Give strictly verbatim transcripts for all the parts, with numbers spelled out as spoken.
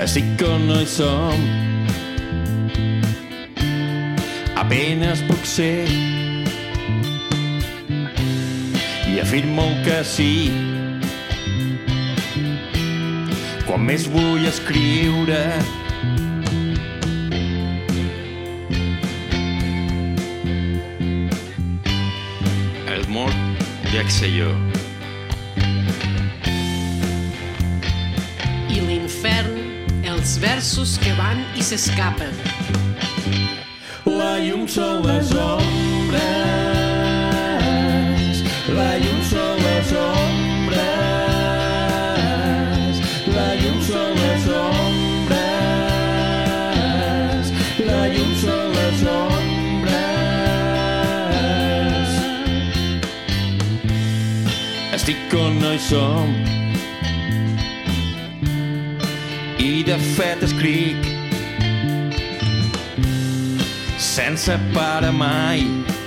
Estic on no hi som, apenas puc ser, i afirmo que sí. Quan més vull escriure, el mort ja que sé jo. I l'infern, els versos que van i s'escapen. La llum són les ombres, la llum són les ombres, la llum són les ombres, la llum són les ombres. Estic on no hi som, i de fet escric sense parar mai,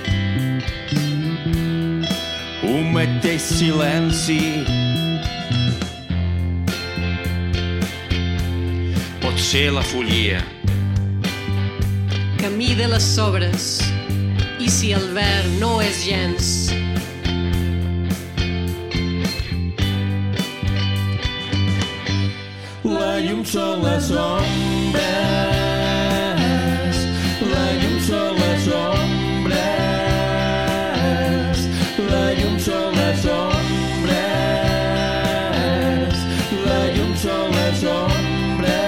un mateix silenci. Pot ser la follia, Camí de les sobres, i si el verd no és gens, la llum són les ombres, la llum són les ombres, la llum són les ombres, la llum són les ombres.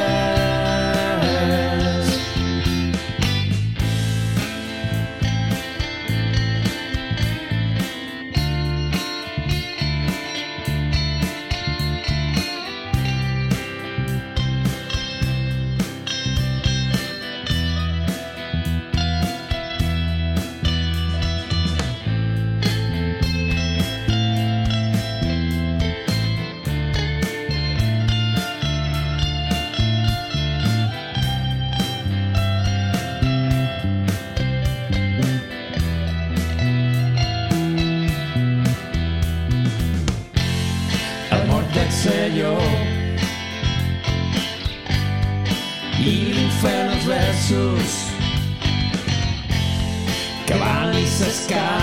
Jo i l'infern els versos que van i s'escapen.